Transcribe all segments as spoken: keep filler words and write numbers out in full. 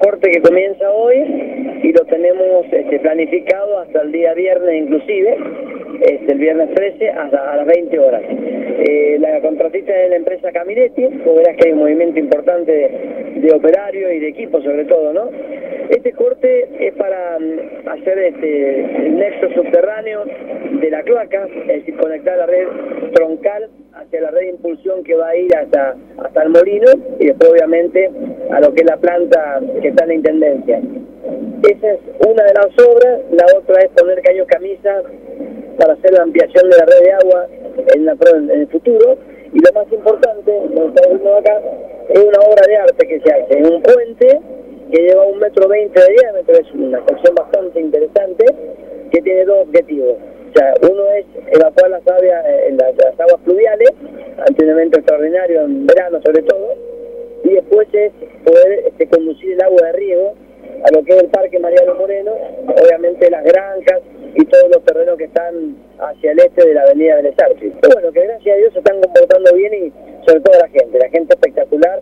corte que comienza hoy y lo tenemos este, planificado hasta el día viernes inclusive, este, el viernes trece hasta a las veinte horas. Eh, la contratista es la empresa Caminetti, como verás que hay un movimiento importante de, de operarios y de equipos sobre todo, ¿no? Este corte es para um, hacer este, el nexo subterráneo de la cloaca, es decir, conectar la red troncal hacia la red de impulsión que va a ir hasta, hasta el molino y después obviamente a lo que es la planta que está en la intendencia. Esa es una de las obras. La otra es poner caños camisa para hacer la ampliación de la red de agua en, la, en el futuro. Y lo más importante, lo que estamos viendo acá, es una obra de arte que se hace en un puente que lleva un metro veinte de diámetro, es una sección bastante interesante, que tiene dos objetivos. O sea, uno es evacuar las aguas, las, las aguas fluviales, ante un evento extraordinario en verano sobre todo, y después es poder este, conducir el agua de riego a lo que es el Parque Mariano Moreno, obviamente las granjas y todos los terrenos que están hacia el este de la avenida Vélez Arfield. Pero bueno, que gracias a Dios se están comportando bien y sobre todo la gente, la gente espectacular,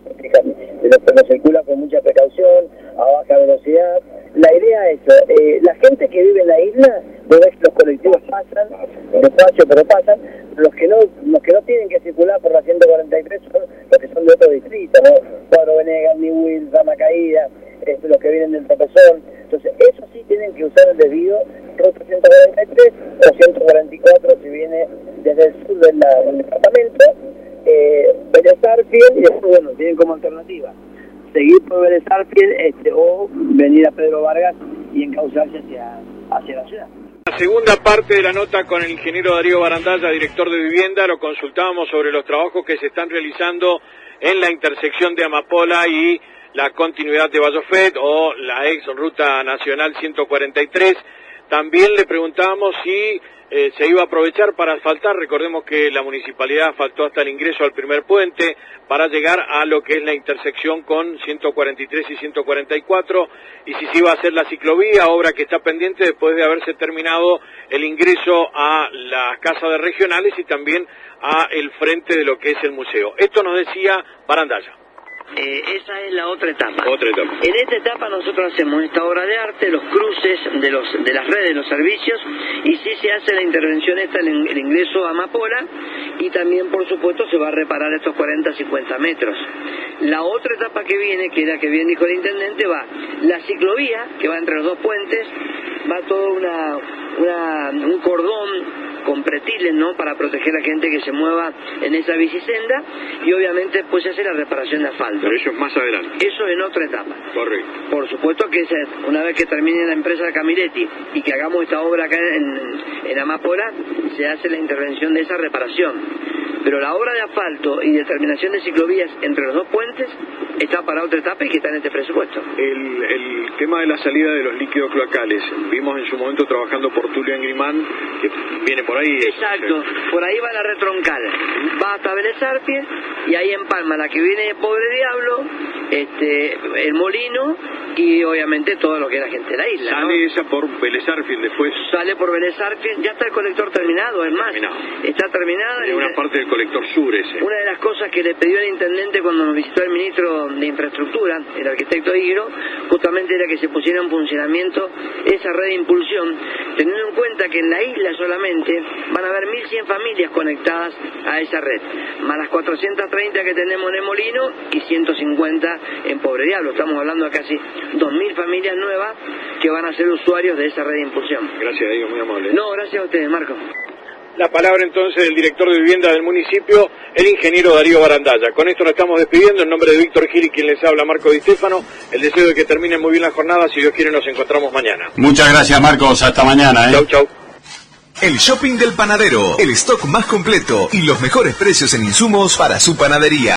no circula con mucha precaución, a baja velocidad. La idea es, eh, la gente que vive en la isla, ves que los colectivos pasan, despacio pero pasan, los que no los que no tienen que circular por la ciento cuarenta y tres son los que son de otro distrito, ¿no? Cuadro Venegas, Niwil, Rama Caída, este, los que vienen del Tropezón. Entonces, esos sí tienen que usar el desvío ruta ciento cuarenta y tres o ciento cuarenta y cuatro si viene desde el sur del, del departamento, eh, Vélez Arfield, y después, bueno, tienen como alternativa seguir por Vélez Arfield este, o venir a Pedro Vargas y encauzarse hacia, hacia la ciudad. La segunda parte de la nota con el ingeniero Darío Barandalla, director de vivienda, lo consultábamos sobre los trabajos que se están realizando en la intersección de Amapola y la continuidad de Vallofet o la ex ruta nacional ciento cuarenta y tres. También le preguntábamos si eh, se iba a aprovechar para asfaltar. Recordemos que la municipalidad asfaltó hasta el ingreso al primer puente para llegar a lo que es la intersección con ciento cuarenta y tres y ciento cuarenta y cuatro, y si se iba a hacer la ciclovía, obra que está pendiente después de haberse terminado el ingreso a las casas de regionales y también a el frente de lo que es el museo. Esto nos decía Barandalla. Eh, esa es la otra etapa. Otra etapa. En esta etapa nosotros hacemos esta obra de arte, los cruces de los de las redes, los servicios, y sí se hace la intervención esta, el, el ingreso a Amapola, y también por supuesto se va a reparar estos cuarenta a cincuenta metros. La otra etapa que viene, que es la que bien dijo el intendente, va la ciclovía, que va entre los dos puentes, va todo una, una un cordón con pretiles, ¿no?, para proteger a la gente que se mueva en esa bicisenda, y obviamente después se hace la reparación de asfalto. Pero eso es más adelante. Eso en otra etapa. Correcto. Por supuesto que una vez que termine la empresa de Caminetti y que hagamos esta obra acá en, en Amapola, se hace la intervención de esa reparación. Pero la obra de asfalto y de terminación de ciclovías entre los dos puentes está para otra etapa y que está en este presupuesto. El, el tema de la salida de los líquidos cloacales, vimos en su momento trabajando por Tulio Engrimán, que viene por ahí. Exacto, eh, por ahí va la red troncal, va hasta Vélez Arfield y ahí empalma la que viene de Pobre Diablo, este, el molino y obviamente todo lo que es la gente de la isla, Sale, ¿no? esa por Vélez Arfield después. Sale por Vélez Arfield, ya está el colector terminado, es más, Terminado. está terminada. Hay una parte del colector sur ese. Una de las cosas que le pidió el intendente cuando nos visitó el ministro de Infraestructura, el arquitecto Higro, justamente era que se pusiera en funcionamiento esa red de impulsión, teniendo en cuenta que en la isla solamente van a haber mil cien familias conectadas a esa red, más las cuatrocientas treinta que tenemos en el Molino y ciento cincuenta en Pobre Diablo. Estamos hablando de casi dos mil familias nuevas que van a ser usuarios de esa red de impulsión. Gracias, Diego, muy amable. No, gracias a ustedes, Marco. La palabra entonces del director de vivienda del municipio, el ingeniero Darío Barandalla. Con esto nos estamos despidiendo. En nombre de Víctor Gil y quien les habla, Marco Di Stefano, el deseo de que termine muy bien la jornada. Si Dios quiere, nos encontramos mañana. Muchas gracias, Marcos. Hasta mañana, ¿eh? Chau, chau. El Shopping del Panadero, el stock más completo y los mejores precios en insumos para su panadería.